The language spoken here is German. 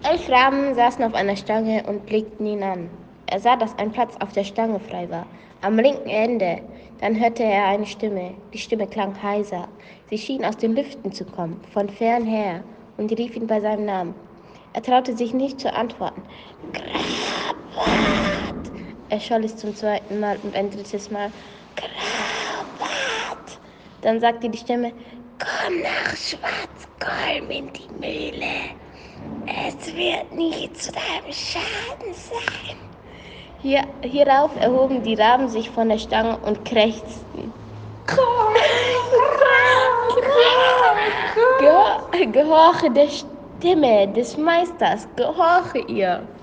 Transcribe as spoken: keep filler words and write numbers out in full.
Elf Raben saßen auf einer Stange und blickten ihn an. Er sah, dass ein Platz auf der Stange frei war, am linken Ende. Dann hörte er eine Stimme. Die Stimme klang heiser. Sie schien aus den Lüften zu kommen, von fern her, und rief ihn bei seinem Namen. Er traute sich nicht zu antworten. Grabart! Erscholl es zum zweiten Mal und ein drittes Mal. Grabart! Dann sagte die Stimme, komm nach Schwarzkolm in die Mühle. Es wird nie zu deinem Schaden sein. Hier, hierauf erhoben die Raben sich von der Stange und krächzten. Ge gehorche der Stimme des Meisters, gehorche ihr.